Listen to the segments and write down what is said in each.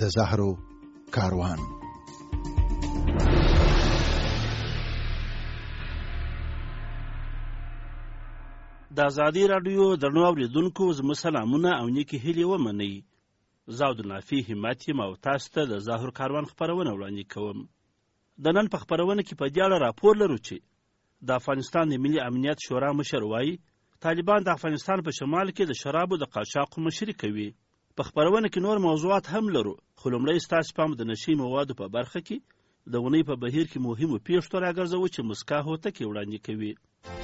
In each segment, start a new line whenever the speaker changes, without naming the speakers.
د زهرو کاروان.
د ازادي راډیو درنو اوریدونکو زموږ سلامونه او نیکې هیلې ومنئ. زه عبدالنافي همت یم او تاسو ته د زهرو کاروان خپرونه وړاندې کوم. د نن په خپرونه کې په دې اړه راپور لرو چې د افغانستان د ملي امنیت شورا مشر وایي طالبان د افغانستان په شمال کې د شرابو د قاچاقو مشري کوي. په خپرونه کې نور موضوعات هم لرو، خو لومړی ستاسو پام د نشي موادو په برخه کې د اونۍ په بهیر کې مهمو پیښو ته راګرځوو چې مسکا هوتکې وړاندې کوي.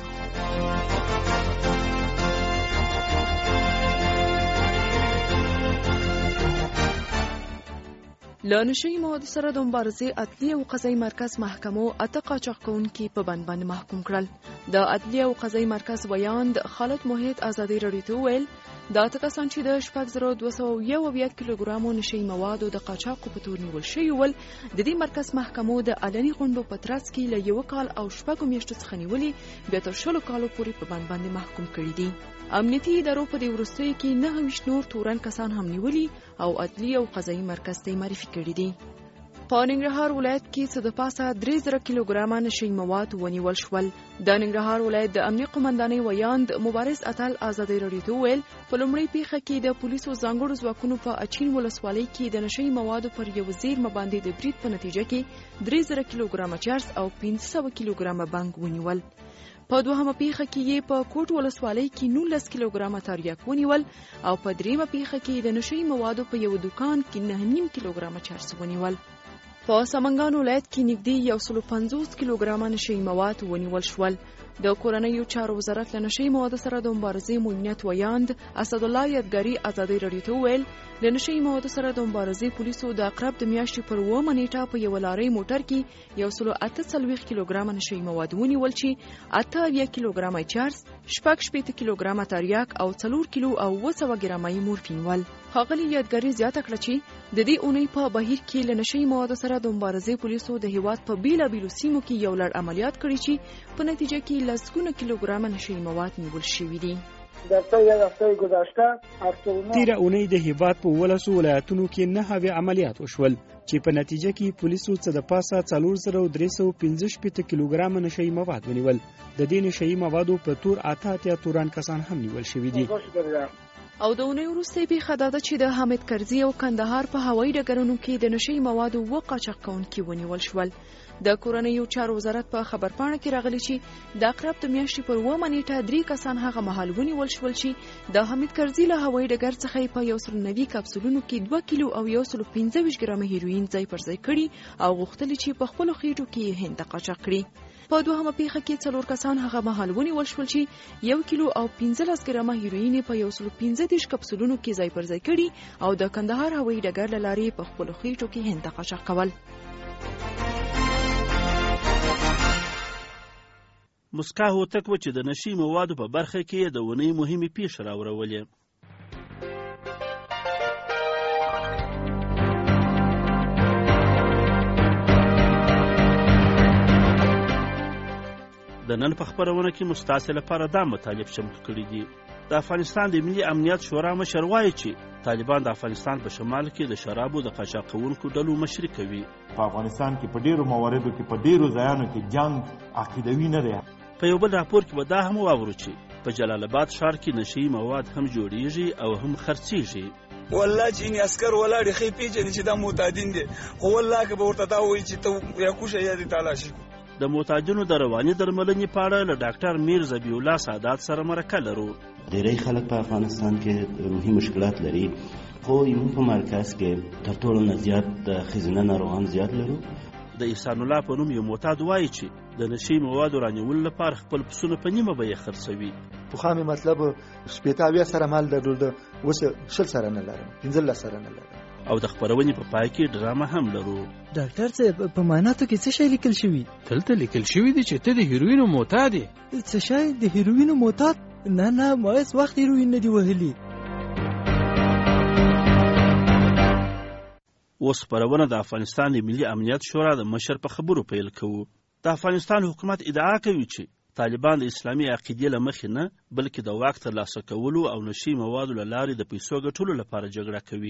له نشهیي موادو سره د مبارزې عدلیه او قضایي مرکز محکمو 8 قاچاق کوونکي په بند باندې محکوم کړل. د عدلیه او قضایي مرکز ویاند خالد محیط ازادي راډیو ته وویل دا کسان چې د 6271 کیلوګرامو نشهیي موادو د قاچاقو په تور نیول شوي ول د دې مرکز محکمو د علني غونډو په ترڅ کې له 1 کال او 6 میاشتو څخه نیولي بیا تر 20 کالو پورې په بند باندې محکوم کړي دي. امنیتي ادارو په دې وروستیو کې 9 نور تورن کسان هم نیولي او عدلیه او قضایي مرکز ته معرفي کړي دي. په ننګرهار ولایت کې څه د پاسه 3000 کیلوګرامه نشهیي مواد ونیول شول. د ننګرهار ولایت د امنیه قومندانۍ ویاند مبارز اتل ازادي راډیو ته وویل په لومړۍ پیښه کې د پولیسو ځانګړو ځواکونو په اچین ولسوالۍ کې د نشهیي موادو پر یو زیرمه باندې د برید په نتیجه کې 3000 کیلوګرامه چرس او 500 کیلوګرامه بنګ ونیول. په دوهمه پیښه کې یې په کوټ ولسوالۍ کې 19 کیلوګرامه تریاک ونیول او په دریمه پیښه کې د نشهیي موادو په یو دکان کې 9.5 کیلوګرامه چرس ونیول. په سمنګان ولایت کې نږدې 150 کیلوګرامه نشهیي مواد ونیول شول. د کورنیو چارو وزارت له نشهیي موادو سره د مبارزې مؤمنیت ویاند اسد الله یادګاري ازادي راډیو ته وویل د نشهیي موادو سره د مبارزې پولیسو د اقرب د میاشتې پر 9 نیټه په یو لارۍ موټر کې 148 کیلوګرامه نشهیي مواد ونیول چې 8 کیلوګرامه چرس، 8 کیلوګرامه تریاک او 4 کیلو او 200 ګرامه مورفین ول. ښاغلي یادګاري زیاته کړه چې د دې اونۍ په بهیر کې له نشهیي موادو سره د مبارزې پولیسو د هیواد په بیلابیلو سیمو کې یو لړ عملیات کړي چې په نتیجه کې لسګونه کیلوګرامه نشهیي مواد نیول شوي دي.
تیره اونۍ د هیواد په 12 ولایتونو کې 9 عملیات وشول چې په نتیجه کې پولیسو څه د پاسه 4315 کیلوګرامه نشهیي مواد ونیول. د دې نشهیي موادو په تور 88 توران کسان هم نیول شوي دي.
او د اونۍ وروستۍ پیښه دا ده چې د حامد کرزي او کندهار په هوایي ډګرونو کې د نشهیي موادو 2 قاچاق کوونکي ونیول شول. د کورنیو چارو وزارت په خبرپاڼه کې راغلی چې د اقرب د میاشتې پر 9 نیټه 3 کسان هغه مهال ونیول شول چې د حامد کرزي له هوایي ډګر څخه په 190 کپسولونو کې 2 کیلو او 115 ګرامه هیروین ځای پر ځای کړي او غوښتل چې په خپل خېټو کې هند ته قاچاق کړي. په دوهمه پیښه کې 4 کسان هغه مهال ونیول شول چې 1 کیلو او 15 ګرامه هیروین په 115 کپسولونو کې ځای پر ځای کړي او د کندهار هوایي ډګر له لارې په خپل خېټو کې هند ته قاچاق کول.
مسکا هوتک و چې د نشهیي موادو په برخه کې د اونۍ مهمې پیښې راوړولې. د نن په خپرونه کې مستاسې لپاره دا مطالب چمتو کړي دي. د افغانستان د ملي امنیت شورا مشر وایي چې طالبان د افغانستان په شمال کې د شرابو د قاچاق کوونکو ډلو مشري کوي.
په افغانستان کې په ډیرو مواردو کې په ډیرو ځایانو کې جنگ عقیدوي نه دی.
په یو بل راپور کې به دا هم واورو چې په جلال آباد ښار کې نشهیي مواد هم جوړیږي او هم خرڅیږي.
والله چې یې عسکر ولاړې ښې پیژني چې دا معتادین دي، خو والله که به ورته دا وایي چې ته یا کوشه یا دې تالاشي.
د معتادینو د رواني درملنې په اړه له ډاکټر میر ذبیح الله سادات سره مرکه لرو.
ډېری خلک په افغانستان کې روحي مشکلات لري، خو زموږ په مرکز کې تر ټولو نه زیات د ښځینه ناروغان زیات لرو.
د احسان الله په نوم یو معتاد وایي چې د نشهیي موادو رانیولو لپاره خپل پسونه په نیمه بیه خرڅوي.
پخوا مې مطلب 80 سره مال درلود، اوس 20 سره نه لرم، 15 سره نه لرم.
او د خپرونې په پای کې ډرامه هم لرو.
ډاکټر صاحب په معایناتو کې څه شی لیکل شوي؟
دلته لیکل شوي دي چې ته د هیروینو معتاد یې.
څه شی د هیروینو معتاد؟ نه ما هیڅ وخت هیروین نه دی وهلي.
اوس خپرونه د افغانستان د ملي امنیت شورا د مشر په خبرو پیل کوو. د افغانستان حکومت ادعا کوي چې طالبان د اسلامي عقیدې له مخې نه بلکې د واک ترلاسه کولو او نشهیي موادو له لارې د پیسو ګټلو لپاره جګړه کوي. د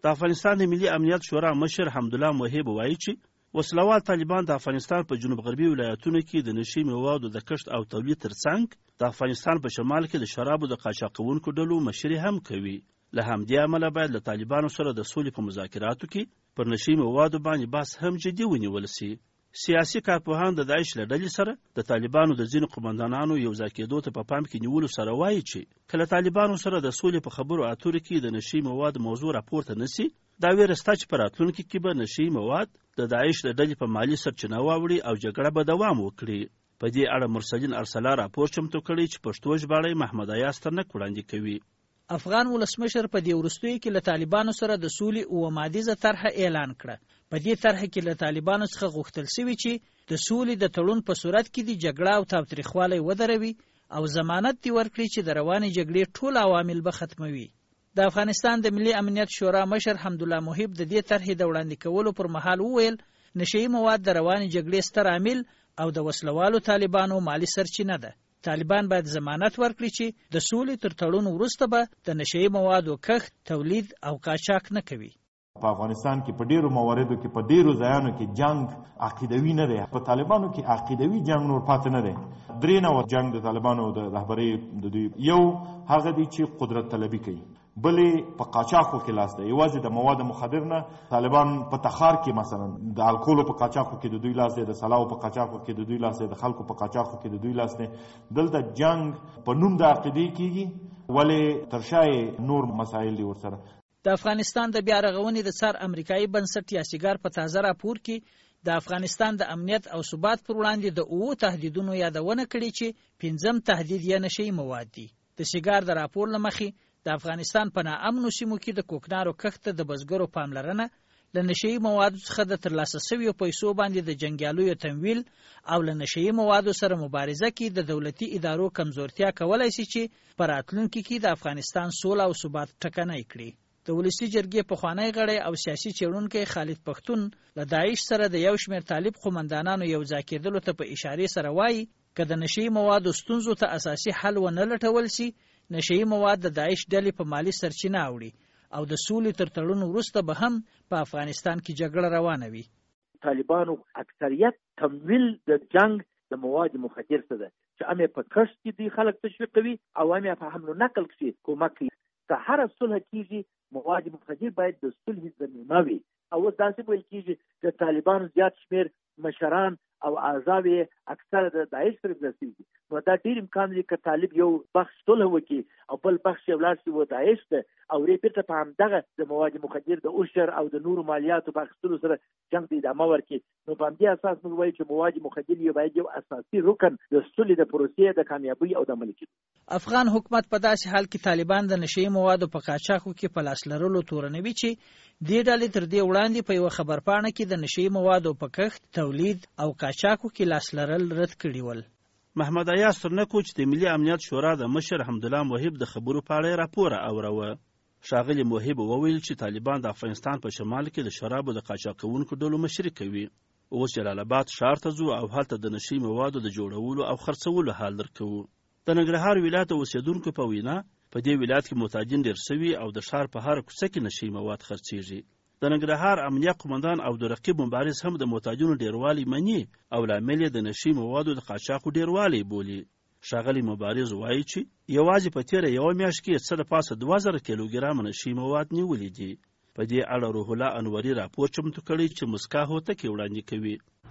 د افغانستان د ملي امنیت شورا مشر حمدالله موهب وایي چې وسلوال طالبان د افغانستان په جنوب غربي ولایتونو کې د نشي موادو د کښت او تولید ترڅنګ د افغانستان په شمال کې د شرابو د قاچاقونکو ډلو مشري هم کوي. له همدې امله باید له طالبانو سره د سولې په مذاکراتو کې پر نشي موادو باندې بحث هم جدي ونیول سي. سیاسي کارپوهان د داعش له ډلې سره د طالبانو د ځینو قومندانانو یو ځای کېدو ته په پام کې نیولو سره وایي چې کله طالبانو سره د سولې په خبرو اترو کې د نشي موادو موضوع راپورته نسی، دا ویره سته چې په راتلونکي کې به نشي مواد د داعش له ډلې په مالي سرچینه واوړي او جګړه به دوام وکړي. په دې اړه مرسلین ارسلا راپور چمتو کړی چې پښتو ژباړی محمد ایاز ترنک وړاندې کوي.
افغان ولسمشر په دې وروستیو کې له طالبانو سره د سولې اوه مادیزه طرحه اعلان کړه. په دې طرحه کې له طالبانو څخه غوښتل شوي چې د سولې د تړون په صورت کې د جګړه او تاوتریخوالی ودروي او ضمانت دې ورکړي چې د روانې جګړې ټول عوامل به ختموي. د افغانستان د ملي امنیت شورا مشر حمدالله موهب د دې طرحې د وړاندې کولو پر مهال وویل نشهیي مواد د روانې جګړې ستر عامل او د وسلوالو طالبانو مالی سرچینه ده. طالبان باید ضمانت ورکړي چې د سولې تر تړون وروسته به د نشهیي موادو کښت، تولید او قاچاق نه کوي.
په افغانستان کې په ډیرو مواردو کې په ډیرو ځایانو کې جنگ عقیدوي نه دی. په طالبانو کې عقیدوي جنگ نور پاتې نه دی. درې نوع جنگ د طالبانو د رهبرۍ د دوی یو هغه دی چې قدرت طلبي کوي، بلې په قاچاقو کې لاس دی. یوازې د مواد مخدر نه طالبان په تخار کې مثلا د الکولو په قاچاقو کې د دوی لاس دی، د سلاو په قاچاقو کې د دوی لاس دی، د خلکو په قاچاقو کې د دوی لاس دی. دلته جنگ په نوم د عقیدې کېږي ولې تر شا نور مسایل دي ورسره.
د افغانستان د بیا رغونې د څار امریکایي بنسټ یاسیګار په تازه راپور کې د افغانستان د امنیت او ثبات پر وړاندې د اوو تهدیدونو یادونه کړې چې پنځم تهدید یې نشهیي مواد دي. د سیګار د راپور له مخې د افغانستان په ناامنو سیمو کې د کوکنارو کښت د بزګرو پاملرنه، له نشهیي موادو څخه د ترلاسه شویو پیسو باندې د جنګیالیو تمویل او له نشهیي موادو سره مبارزه کې د دولتي ادارو کمزورتیا کولی شي چې په راتلونکي کې د افغانستان سوله او ثبات ټکنی کړي. د ولسي جرګې پخوانی غړی او سیاسي څېړونکی خالد پښتون له داعش سره د یو شمېر طالب قومندانانو یو ځای کېدلو ته په اشارې سره وایي که د نشهیي موادو ستونزو ته اساسي حل ونه لټول شي، نشهیي مواد د داعش ډلې په مالي سرچینه اوړي او د سولې تر تړون وروسته به هم په افغانستان کې جګړه روانه وي.
طالبانو اکثریت تمویل د جنگ د مواد مخدر څه ده چې امې په کښت کې دی خلک تشویق کوي او امې په حمل نقل کې کومک کوي. که هر صلح کېږي مواد مخدر باید د صلح زمینه وي. او داسې ویل کېږي چې طالبانو زیات شمېر مشران او اعضاء اکثر د داعش سره ځي. نو دا ډېر امکان دی که طالب یو بخش صلح وکړي او بل بخش یې ولاړ شي و داعش ته او بیرته په همدغه د مواد مخدر د اوشر او د نورو مالیاتو په اخیستلو سره جنګ ته ادامه ورکړي. نو په همدې اساس موږ وایو چې مواد مخدر یو باید یو اساسي رکن د سولې د پروسې د کامیابۍ او د عملي کېدو.
افغان حکومت په داسې حال کې طالبان د نشهیي موادو په قاچاقو کې په لاس لرلو تورنوي چې دې ډلې تر دې وړاندې په یوه خبرپاڼه کې د نشهیي موادو په کښت، تولید او قاچاقو کې لاس لرل رد کړي ول.
محمد ایاز ترنکو چې د ملي امنیت شورا د مشر حمدالله موهب د خبرو په اړه راپور اوروه. ښاغلي موهب وویل چې طالبان د افغانستان په شمال کې د شرابو د قاچاقونکو ډلو مشري کوي. اوس جلال آباد ښار ته ځو او هلته د نشهیي موادو د جوړولو او خرڅولو حال درکوو. د ننګرهار ولایت اوسیدونکو په وینا په دې ولایت کې معتادین ډېر سوي او د ښار په هره کوڅه کې نشهیي مواد خرڅېږي. د ننګرهار امنیه قومندان او د رقیب مبارز هم د معتادینو ډیروالی مني او لامل یې د نشهیي موادو د قاچاقو ډیروالی بولي. ښاغلي مبارز وایي چې یوازې په تېره یوه میاشت کې څه د پاسه 2000 کیلوګرامه نشهیي مواد نیولي دي. په دې اړه روح الله انوري راپور چمتو کړی چې مسکا هوتکې وړاندې کوي.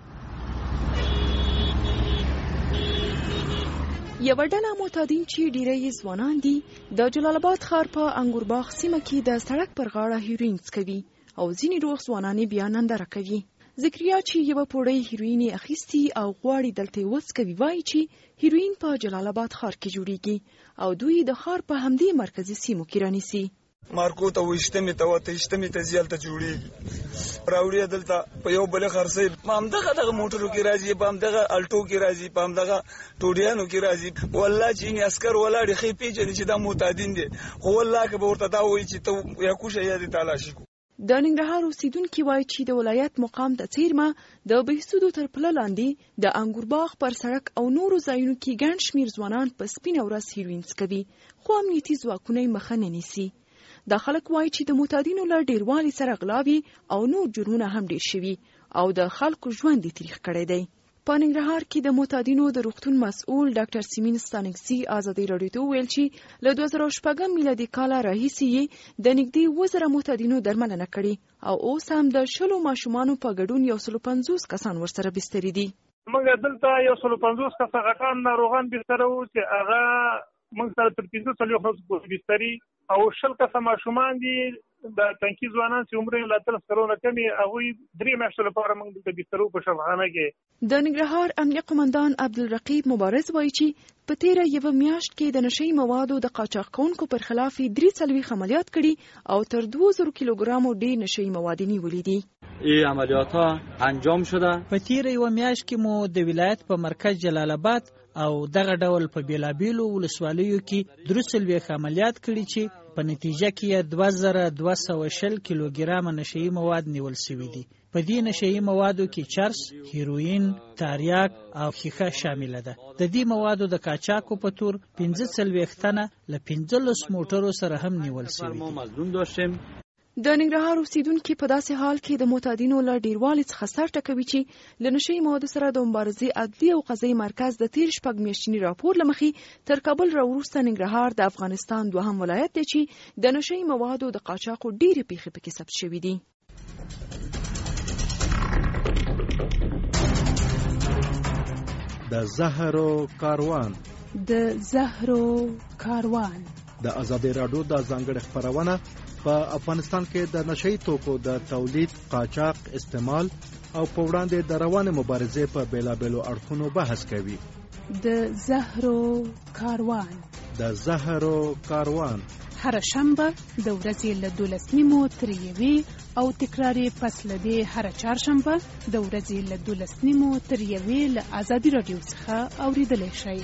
یوه ډله معتادین چې ډیری ځوانان دي د جلال آباد ښار په انګورباغ سیمه کې د سړک پر غاړه هیروین څکوي او ځینې روغ ځوانان یې بیا ننداره کوي. ذکریا چې یوه پوړۍ هیروین یې اخیستي او غواړي دلته یې وڅکوي وایي چې هیروین په جلال آباد ښار کې جوړیږي او دوی د ښار په همدې مرکزي سیمو کې رانیسي.
مارکو ته وشتمې ته وته اشتمې ته زیالته جوړیږي راوړي دلته په یو بل خرڅي په همدغه موټرو کې راځي، په همدغه الټو کې راځي، په همدغه ټوډیانو کې راځي. والله چې عسكر ولاړ خې پیژنې چې دا معتادین دي، خو والله که به ورته دا وایي چې ته یا کوشه یا دې تالاشي.
د ننګرهار اوسیدونکي وایي چې د ولایت مقام ته څیرمه د بهسودو تر پله لاندې د انګورباغ پر سړک او نورو ځایونو کې ګڼ شمېر ځوانان په سپینه ورځ هیروین څکوي، خو امنیتي ځواکونه یې مخه نه نیسي. دا خلک وایي چې د معتادینو له ډیروالي سره غلاوي او نور جرمونه هم ډیر شوي او د خلکو ژوند یې تریخ کړی دی. په ننګرهار کې د معتادینو د روغتون مسؤل ډاکټر سیمین ستانکزي ازادي راډیو ته وویل چې له 2014 میلادي کال راهیسې د نږدې 1000 معتادینو درملنه کړې او اوس هم د 100 ماشومانو په ګډون 150 کسان ورسره بستري دي.
موږ دلته 150 کسه غټان ناروغان بستر وو چې هغه موږ سره تر 15 کسانو بستري او 100 کسه ماشومان دي د تنکي ځوانان چې عمر یې له 30 کلونو کم وي هغوی 3 میاشتو لپاره موږ دلته بسترو په شفاخانه کې.
د ننګرهار امنیه قمندان عبدالرقیب مبارز وایي چې په تیره یوه میاشت کې د نشهیي موادو د قاچاق کوونکو پر خلاف 43 عملیات کړي او تر 2000 کیلوګرامو ډیر نشهیي مواد نیولي دي.
این عملیات ها انجام شده.
په تیره یوه میاشت کې مو د ولایت په مرکز جلال آباد او دغه ډول په بیلابیلو ولسوالیو کې 43 عملیات کړي چې په نتیجه کې 2220 کیلوګرام نشهیي مواد نیول شوي دي. په دې نشهیي موادو کې چرس، هیروین، تاریاک او ښیښه شامله ده. د دې موادو د قاچاقو په تور 45 تنه له 15 موټرو سره هم نیول شوي دي.
د ننګرهار اوسیدونکي په داسې حال کې د معتادینو له ډیروالي څخه سر ټکوي چې له نشهیي موادو سره د مبارزې عدلي او قضایي مرکز د تیر شپږ میاشتني راپور له مخې تر کابل راوروسته ننګرهار د افغانستان دوهم ولایت دی چې د نشهیي موادو د قاچاقو ډیرې پیښې پکې ثبت شوي دي.
د زهرو کاروان د ازادي راډیو د ځانګړي خبرونه په افغانستان کې د نشهیي توکو د تولید، قاچاق، استعمال او په وړاندې د روانې مبارزې په بیلابیلو اړخونو بحث کوي.
د زهرو کاروان هر شنبه د ورځې له 12:30 تر 1 او تکراري پس له دې هر چهارشنبه د ورځې له 12:30 تر 1 له ازادي راډیو څخه اوریدلی شئ.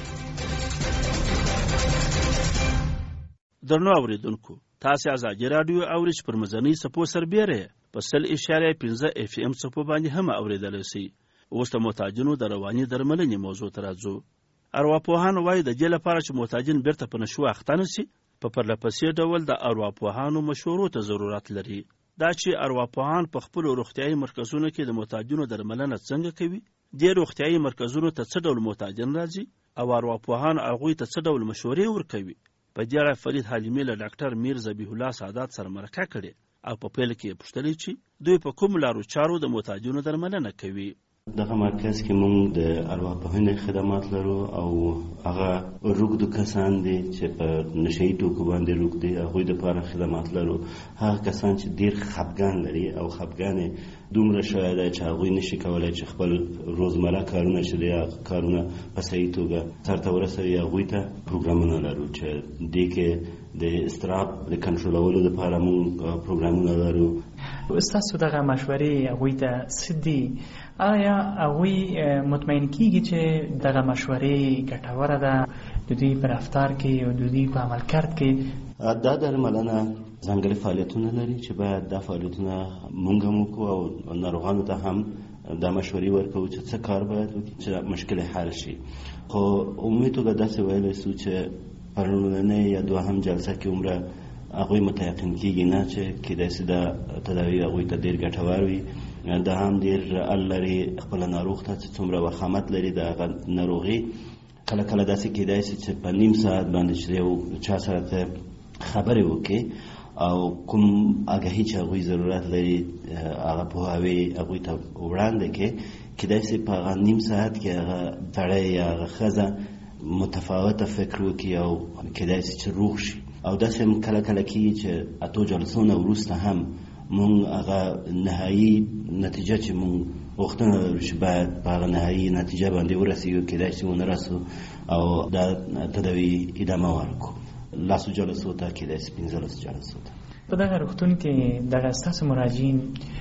درنو اوریدونکو، تاسو ازادي راډیو اورئ چې پر مزنی سپو سربیره په 100.5 FM سپو باندې هم اوریدلی شئ. اوس د معتادینو د رواني درملنې موضوع ته راځو. ارواپوهان وایي د دې لپاره چې معتادین بیرته په نشو اخته نه شي په پرلپسې ډول د ارواپوهانو مشورو ته ضرورت لري. دا چې ارواپوهان په خپلو روغتیایي مرکزونو کې د معتادینو درملنه څنګه کوي، دې روغتیایي مرکزونو ته څه ډول معتادین راځي او ارواپوهان هغوی ته څه ډول مشورې ورکوي. په دې اړه فرید حلیمي له ډاکټر میر ذبیح الله سادات سره مرکه کړې او په پیل کې یې پوښتلې چې دوی په کوم لارو چارو د معتادینو درملنه کوي.
دغه مرکز کې موږ د ارواپوهنې خدمات لرو او هغه روږدو کسان دي چې په نشهیي توکو باندې روږ دي، هغوی دپاره خدمات لرو. هغه کسان چې ډېر خفګان لري او خفګان یې دومره شوی دی چې هغوی نشي کولی چې خپل روزمره کارونه چې دی کارونه په صحیح توګه سرته ورسوي، هغوی ته پروګرامونه لرو چې دې کې د اضطراب د کنټرولولو دپاره موږ پروګرامونه لرو.
ستاسو دغه مشورې هغوی ته څه دي؟ آیا هغوی مطمئن کیږي چې دغه مشورې ګټوره ده د دوی په رفتار کې او د دوی په عمل کرد کې؟
دا درملنه ځانګړي فعالیتونه لري چې باید دا فعالیتونه مونږ هم وکړو او ناروغانو ته هم دا مشورې ورکوو چې څه کار باید وکړي چې مشکل حل شي. خو عمومي توګه داسې ویلی سو چې په لومړنۍ یا دوهم جلسه کې عمره هغوی متیقن کیږي نه چې کیدای شي دا تداوي هغوی ته ډېر ګټور وي. دا هم ډېر ال لري خپله ناروغ ته چې څومره وخامت لري د هغه ناروغي. کله کله داسې کیدای شي چې په نیم ساعت باندې چې یو چا سره ته خبرې وکړي او کوم آګاهي چې هغوی ضرورت لري هغه پوهاوی هغوی ته وړاندې کړي. کیدای شي په هغه نیم ساعت کې هغه سړی یا هغه ښځه متفاوته فکر وکړي او کیدای شي چې روغ شي. او داسې هم کله کله کېږي چې اتو جلسو نه وروسته هم مونږ هغه نهایي نتیجه چې مونږ غوښتنه لرو چې باید په هغه نهایي نتیجه باندې ورسېږو، کیدای شي ونه رسو او دا تداوي ادامه ورکړو. 10 جلسو ته کیدای شي 15 جلسو ته.
په دغه روغتون کې دغه ستاسو مراجعین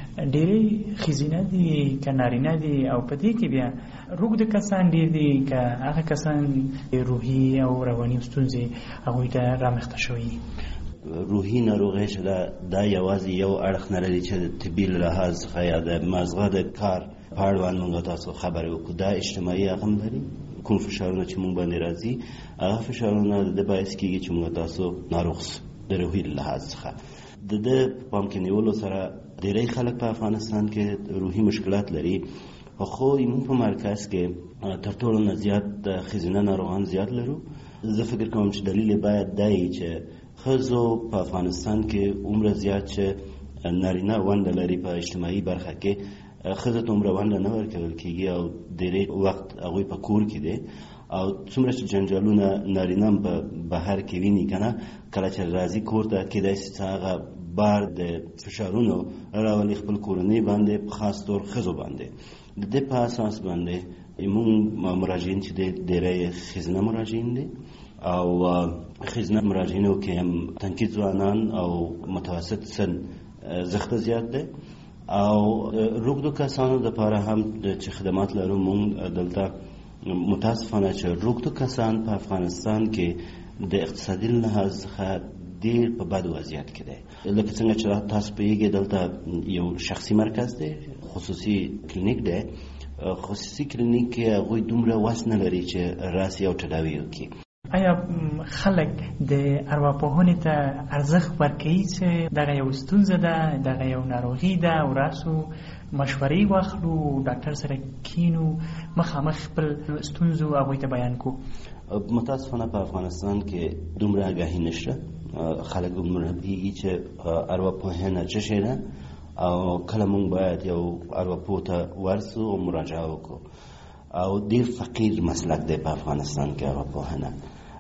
ډېرې ښځینه دي که نارینه دي او په دې کې بیا روږده کسان ډېر دي که هغه کسان روحي او رواني ستونزې هغوی ته رامخته شوي؟
روحي ناروغۍ چې دا یوازې یو اړخ نه لري چې د طبي له لحاظ څخه یا د مازغه د کار په اړوند موږ تاسو خبرې وکړو. دا اجتماعي هم لري. کوم فشارونه چې موږ باندې راځي هغه فشارونه د باعث کېږي چې موږ تاسو ناروغ سو. د روحي لحاظ څخه د پام کې نیولو سره ډېری خلک په افغانستان کې روحي مشکلات لري، خو موږ په مرکز کې تر ټولو نه زیات د ښځینه ناروغان زیات لرو. زه فکر کوم چې دلیل باید دا وي چې ښځو په افغانستان کې عمره زیات چې نارینه ونډه لري په اجتماعي برخه کې، ښځو ته عمره ونډه نه ورکول کېږي او ډېری وخت هغوی په کور کې دی او څومره چې جنجالونه نارینه هم په بهر کې ویني که نه، کله چې راځي کور ته کېدای شي چې هغه بار د فشارونو راولي خپل کورنۍ باندې، په خاص طور ښځو باندې. د دې په اساس باندې موږ مراجعین چې ډېری ښځینه مراجعین دي او ښځینه مراجعینو کې هم تنکي ځوانان او متوسط سن زښته زیات دی او روږدو کسانو دپاره هم چې خدمات لرو موږ دلته متاسفانه چې روږدو کسان په افغانستان کې د اقتصادي لحاظ څخه ډېر په بد وضعیت کې دی. لکه څنګه چې تاسو پوهېږئ دلته یو شخصي مرکز دی، خصوصي کلینیک دی. خصوصي کلینیک کې هغوی دومره وس نه لري چې راسي او تداوي وکړي.
آیا خلک د ارواپوهنې ته ارزښت ورکوي چې دغه یو ستونزه ده، دغه یو ناروغي ده او راسو مشورې واخلو، ډاکټر سره کینو، مخامخ خپل ستونزو هغوی ته بیان کو؟
متاسفانه په افغانستان کې دومره آګاهي نشته. خلک دومره پوهېږي چې ارواپوهنه څه شی ده او کله موږ باید یو ارواپوه ته ورسو او مراجعه وکړو او ډېر فقیر مسلک دی په افغانستان کې ارواپوهنه.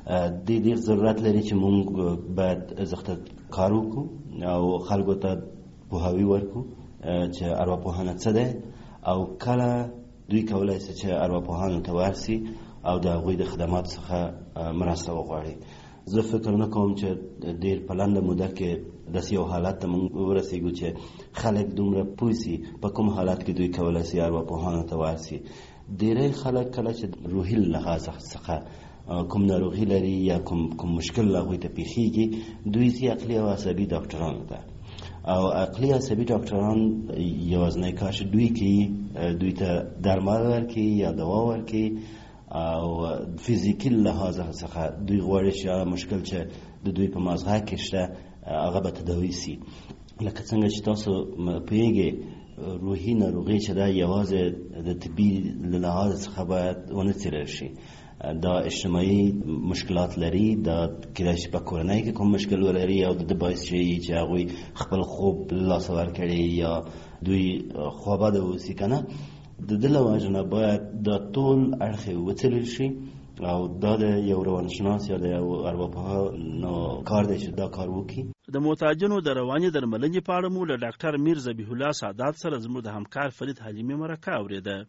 ډېر ضرورت لري چې موږ باید زښته کار وکړو او خلکو ته پوهاوی ورکړو چې ارواپوهنه څه دی او کله دوی کولی شي چې ارواپوهانو ته ورسي او د هغوی د خدماتو څخه مرسته وغواړي. زه فکر نه کوم چې ډېر په لنډه موده کې داسې یو حالت ته موږ ورسېږو چې خلک دومره پوه سي په کوم حالت کې دوی کولی شي ارواپوهانو ته ورسي. ډېری خلک کله چې روحي لحاظ څخه کوم ناروغي لري یا کوم مشکل هغوی ته پیښیږي، دوی ځي عقلي او عصبي ډاکټرانو ته او عقلي عصبي ډاکټران یوازینی کار چې دوی کوي دوی ته درمل ورکوي یا دوا ورکوي او فزیکي لحاظ څخه دوی غواړي چې مشکل چې د دوی په مازغه کې شته هغه به تداوي سي. لکه څنګه چې تاسو پوهېږئ روحي ناروغي چې دا یوازې د طبي لحاظ څخه باید ونه څېړل شي، دا اجتماعي مشکلات لري، دا کېدای شي په کورنۍ کې کوم مشکل ولري او د ده باعث شي چې هغوی خپل خوب له لاسه ورکړي یا دوی خوابده اوسي که نه. د ده له وجې نه باید دا ټول اړخې وڅېړل شي او دا د یو روانشناس یا د یو ارواپوه کار دی چې دا کار وکړي.
د محتاجانو د رواني درملنې په اړه مو له ډاکټر میر ذبیح الله سادات سره زموږ د همکار فرید حلیمي مرکه اورېده.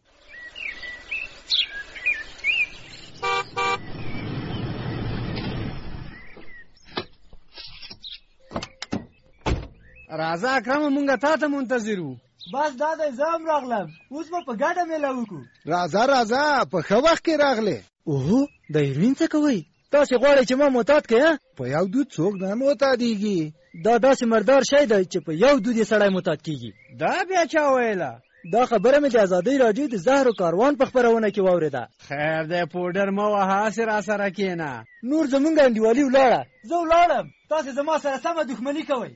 راځه اکرمه مونږ تا ته منتظر وو.
بس دا دی زه هم راغلم، اوس به په ګډه میله وکړو.
راځه په ښه وخت کې راغلې. اوهو د هیروین څه کوئ؟ تاسې غواړئ چې ما معتاد کړئ؟ په یو دود څوک نه معتادېږي. دا داسې مردار شی دی چې په یو دود یې سړی معتاد کېږي. دا بیا چا ویله؟ دا خبره مې د ازادۍ راډیو د زهرو کاروان په خپرونه کې واورېده. خیر دی پوډر مه وهه، هسې راسره کښېنه. نور زمونږ انډیوالي ولاړه.
زه ولاړم، تاسې زما سره سمه دښمني کوئ.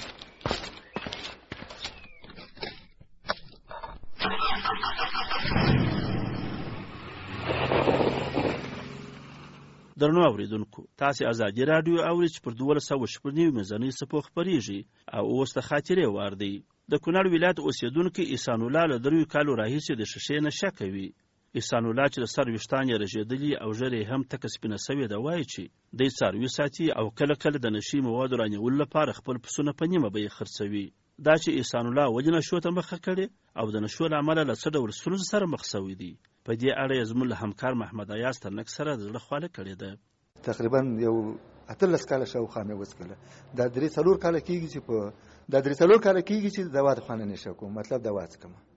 درنو اوریدونکو، تاسې ازادي راډیو اورئ چې پر 1290 میزاني څپو خپرېږي او اوس د خاطرې وار دی. د کونړ ولایت اوسېدونکی احسان الله له 3 کالو راهیسې د شیشې نشه کوي. احسان الله چې د سر ویښتان یې رژېدلي او ژر یې هم تکه سپینه سوې ده، وایي چې دی څاروي ساتي او کله کله د نشي موادو رانیولو لپاره خپل پسونه په نیمه بیې خرڅوي. دا چې احسان الله ولې نشو ته مخه کړې او د نشو له امله له څه ډول ستونزو سره مخ سوی دی، په دې اړه یې زموږ له همکار محمد ایاز ترنک سره د زړه خواله کړې ده.
تقریبا یو 18 کاله شاوخوا مې وڅکله. دا 3-4 کاله کېږي چې دوا د خانه نشه کوم، مطلب دوا څکم.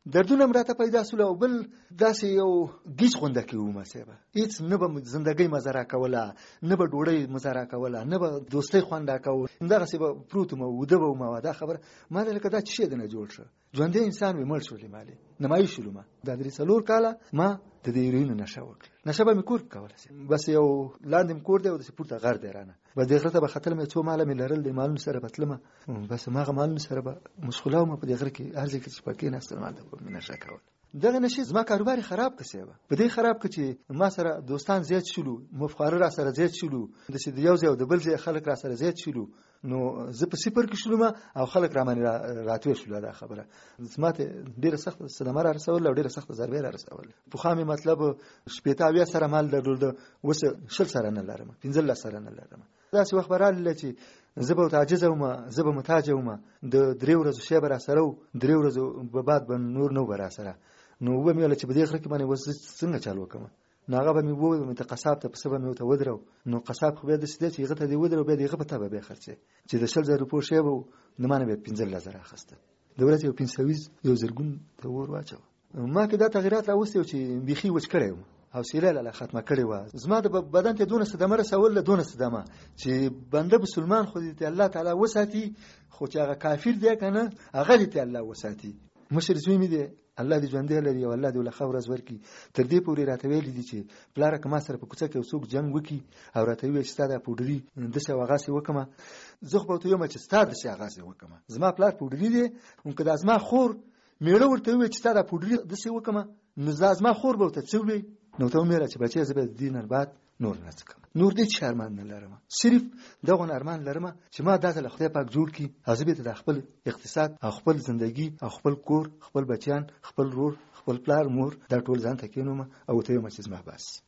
دردونه هم راته پیدا سول او بل داسې یو ګیج غونډه کې وم صاحب هیڅ نه به زندګۍ مزه راکوله نه به ډوډۍ مزه راکوله نه به دوستۍ خوند راکوه همدغسې به پروت وم وده به وم دا خبره ما ته لکه دا څه شی دی نه جوړ شه ژوندی انسان وي مړ شولې مالې نمایي شولو ما دا 3-4 کاله ما د دې هیروینو نشه وکړه نشه به مې کور کوله بس یو لاندې مې کور دی او داسې پورته غر دی رانه به دې غره ته به ختلم څو ماله مې لرل د مالونو سره به تلمه بس هماغه مالونو سره به مشغوله وم په دې غره کې هر ځای کې چې پکې ناستم هلته به مې نشه کوله دغه نشي زما کاروبار خراب کړ صاحب په دې خراب کړ چې ما سره دوستان زیات شولو مفخاره را سره زیات شولو د یو ځای او د بل ځای خلک را سره زیات شولو نو زه په صفر کې شولم او خلک را باندې راتوي شول دا خبره زما ته ډیره سخت صدمه را رسول او ډیره سخت ضربه را رسول په خامي مطلب شپېته سره مال درلود وس شل سره نه لرم 15 سره نه لرم دا څه وخت رااله چې زبو تعجز وم زبو متاج وم د 3 ورځې شی بر سره 3 ورځې په بعد بن نور نو بر سره نو و مې ول چې په دې خره کې باندې وس څنګه چالو کوم ناغه به مې وو مې ته قصاب ته په سبا مې ته ودرو نو قصاب خو به د سده چې غته دی ودرو به دغه په تابه به خرڅه چې د 10000 روپیه شی وو نه مانه به 15000 اخسته دولت یو 500 یو زرګون ته ور واچو ما کې دا تغیرات راوستي چې بيخي وچ کړم حوصله لاله ختمه کړې و زما د بدن ته دونه صدمه رسول دونه صدمه چې بنده مسلمان خو دې الله تعالی وساتي خو چې هغه کافر دی کنه هغه دې الله وساتي مشر زوی مې دی الله دې ژوندې لري او الله دې له خبر از ورکی تر دې پورې راته ویل دي چې پلار کما سره په کوڅه کې وسوک جنگ وکي او راته ویل چې ستاده پودري د څه واغاسي وکما زه خو ته یو چې ستاده څه واغاسي وکما زما پلار پودري دی اون که د ازما خور میړه ورته ویل چې ستاده پودري د څه وکما نو ازما خور به ته څه وی نو ته مې را چې بچي زه به دینر بعد نور نه څکم نور دې شرمان نه لرم صرف دغه ارمان لرم چې ما دغه له خدای پاک جوړ کی حساب ته د خپل اقتصاد او خپل ژوندۍ او خپل کور خپل بچیان خپل رور خپل پلار مور دا ټول ځان ته کینوم او ته یو مچ زما بس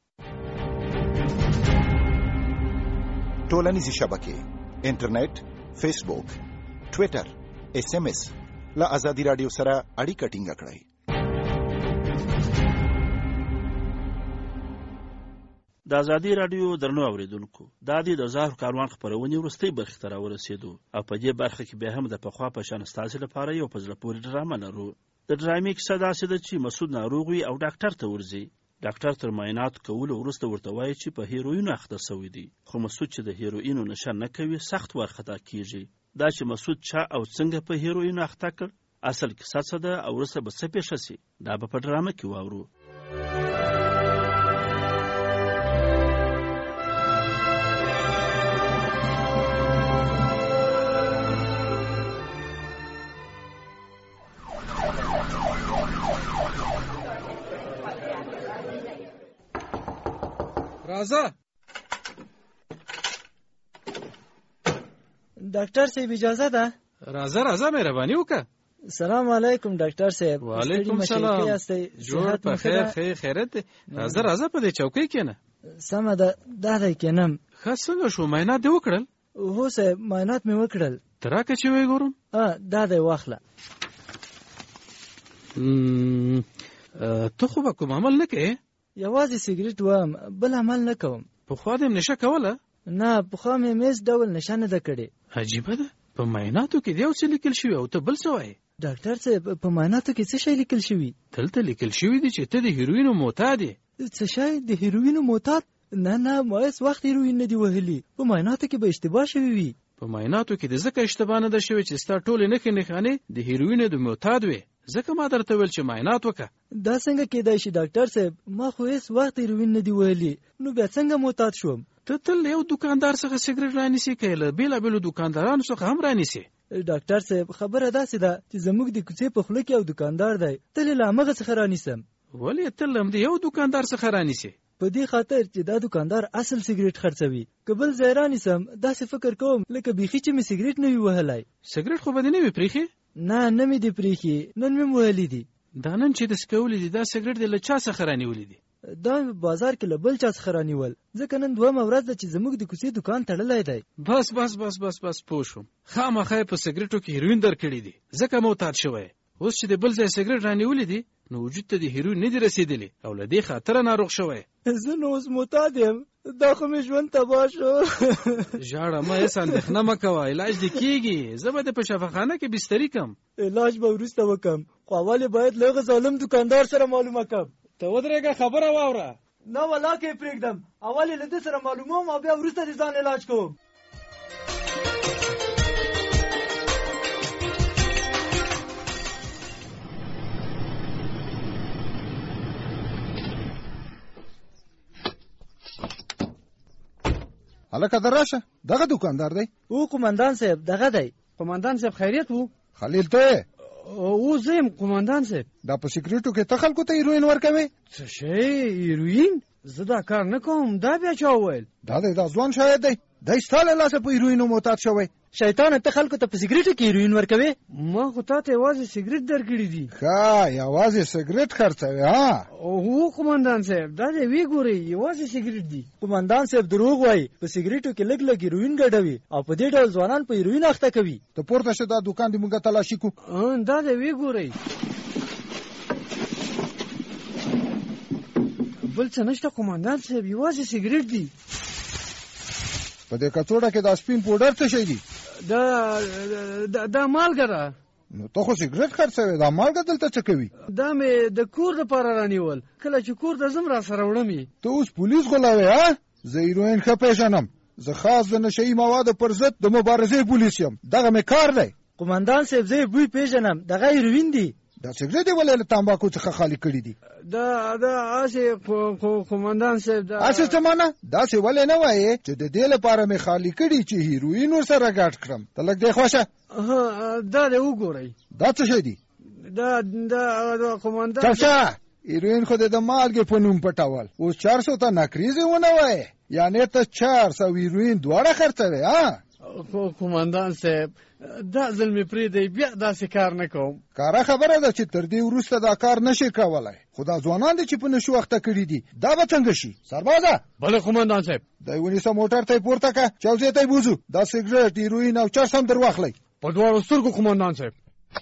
ټولنیزې شبکې انټرنیټ فیسبوک ټوئیټر SMS لا آزادی رادیو سره اړیکه ټینګه کړئ
د ازادي رادیو درنو اوریدونکو دا د ظاهر کاروان خبرونه ورستۍ برخه ته راورسېدو او په دې برخه کې به هم د پخوا په شان ستاسو لپاره یو پزله پورې ډرامه لرو د ډرامې کیسه داسې ده چې مسعود ناروغ وي او ډاکټر ته ورځي ډاکټر تر معاینات کولو وروسته ورته وایي چې په هیروین اخته شوی دی خو مسعود چې د هیروینو نشه نه کوي سخت وارخطا کیږي دا چې مسعود چا او څنګه په هیروین اخته کړ اصل کیسه څه ده او وروسته به څه پیښ شي دا به په ډرامه کې واورو
راځه
ډاکټر صاحب اجازه ده
راځه مهرباني وکړه
سلام علیکم ډاکټر صاحب
وعلیکم سلام جوړ په خیر خیرت راځه په دې چوکۍ کېنه
سمه ده دا دی کېنم
ښه څنګه شو معاینات دې وکړل
هو صاحب معاینات مې وکړل
تراکه چې وی ګورم
دا دی واخله
ته خو به کوم عمل نه کوې
یوازې سیګریټ وم بل عمل نه کوم
پخوا دې نشه کوله
نه پخوا مې میز ډول نشه نه ده کړې
عجیبه ده په معایناتو کې یو څه لیکل شوی او ته بل څه وایې
ډاکټر صاحب په معایناتو کې څه شی لیکل شوی
دلته لیکل شوی دی چې ته د هیروینو معتاد یې
څه شی د هیروینو معتاد نه ما هیڅ وخت هیروین نه دی وهلی په معایناتو کې به اشتباه شوی وي
په معایناتو کې د ځکه اشتباه نه ده شوی چې ستا ټولې نښې نښانې د هیروینو د معتاد وي ځکه ما درته ویل چې معاینات وکړه
دا څنګه کېدای شي ډاکټر صاحب ما خو هیڅ وخت هیروین نه دی وهلی نو بیا څنګه معتاد شوم
ته تل یو دکاندار څخه سیګریټ رانیسي که له بېلابېلو دکاندارانو څخه هم رانیسي
ډاکټر صاحب خبره داسې ده چې زموږ د کوڅې په خوله کې یو دکاندار دی تل له همغه څخه رانیسم
ولې تل هم د یو دکاندار څخه رانیسي
په دې خاطر چې دا دکاندار اصل سیګریټ خرڅوي که بل ځای رانیسم داسې فکر کوم لکه بیخي چې مې سیګریټ نه وي وهلی
سیګریټ خو به دې نه وي پرېښي
نه مې دې پرېښي نن مې وهلی دي
دا نن چې د سکولې دي دا سیګریټ دې له چا څخه رانیولي دي
دا بازار کې له بل چا څخه رانیول ځکه نن دویمه ورځ ده چې زموږ د کوڅې دکان تړلی دی
بس پوه شوم خامخا یې په سیګریټو کې هیروین درکړي دي ځکه معتاد شوی اوس چې د بل ځای سیګریټ رانیولي دي نو وجود ته د هیروین نه دي رسېدلی او له دې خاطره ناروغ شوی
زه نو اوس معتاد یم دا خو مې ژوند تباه شو.
ژاړه مه، هېڅ اندېښنه مه کوه، علاج دې کېږي. زه به دې په شفاخانه کې بستري کړم.
علاج به وروسته وکړم، خو اول باید له هغه ظالم دوکاندار سره معلومه کړم.
ته ودرېږه، خبره واوره.
نه والله که یې پرېږدم، اول یې له ده سره معلوموم او بیا وروسته د ځان علاج کوم.
هلکه دراشه، دغه دوکاندار دی؟
او قمندان صاحب دغه دی.
قمندان صاحب خیریت وو؟
خلیل ته
او زه یم قمندان صاحب.
دا په سیګریټو کې ته خلکو ته هیروین ورکوې؟
څه شی هیروین؟ زه دا کار نه کوم. دا بیا چا وویل؟
دا ځوان شاید دی، دی ستا له لاسه په هیروینو معتاد شوی.
شیطانه ته خلکو ته په سیګریټو کې هیروین ورکوې؟
ما خو تا ته یوازې سیګریټ درکړي دي.
ښه، یوازې سیګریټ خرڅوې؟ ها
هو قمندان صاحب، دا دې وی ګورئ، یوازې سیګریټ دي.
قمندان صاحب دروغ وایي، په سیګریټو کې لږ لږ هیروین ګډوي او په دې ډول ځوانان په هیروین اخته کوي.
ته پورته شه، دا دوکان دې مونږ تلاشي کو.
دا دې وی ګورئ. بل څه نشته قمندان صاحب، یوازې سیګریټ دي.
په دې کڅوړه کې دا سپین پوډر څه شی دي؟
دا مالګه ده.
نو ته خو سیګریټ خرڅوې، دا مالګه دلته څه کوي؟
دا مې د کور دپاره رانیول، کله چې کور ته ځم را سره وړم.
ته اوس پولیس غولوې؟ ها، زه هیروین ښه پېژنم، زه خاص د نشهیي موادو پر ضد د مبارزې پولیس یم، دغه مې کار دی.
قمندان صاحب زه یې بوی پېژنم، دغه هیروین دي.
دا سیګریټ یې ولې له تامباکو څخه خالي کړي دي؟
دا هسې قمندان صاحب
هسې څه مانه؟ داسې ولې نه وایې چې د دې لپاره مې خالي کړي چې هیروین ورسره ګډ کړم؟ ته لږ دې خوښه.
دا دې وګورئ.
دا څه شی دي؟
دا قمندان
چپچه، هیروین خو دې د مالګې په نوم پټول، اوس 400 ته نکریزې ونه وایې، یعنې ته 400 هیروین دواړه خرڅوې؟ ها
قمندان صاحب، دا ځل مې پرېږدئ، بیا داسې کار نه کوم.
کاره خبره ده چې تر دې وروسته دا کار نشي کولی، خو دا ځوانان دي چې په نشو اخته کړي دي، دا به څنګه شي؟ سربازه.
بله قمندان صاحب.
دی ونیسه، موټر ته یې پورته کړه، چوزې ته یې بوځو، دا سیګریټ، هیروین او چرس هم در واخلئ.
په دواړو سترګو قمندان صاحب.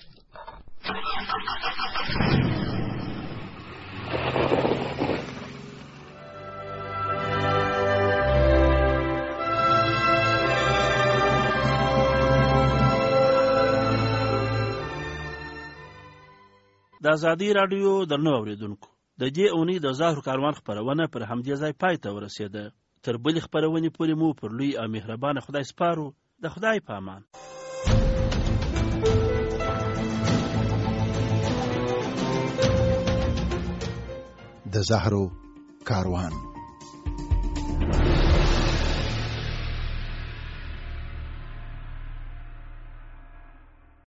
د ازادي راډیو درنو اوریدونکو، د دې اونۍ د ظاهر کاروان خپرونه پر همدې ځای پای ته ورسېده. تر بلې خپرونې پورې مو پر لوی او مهربانه خدای سپارو. د خدای په امان.
د زهرو کاروان.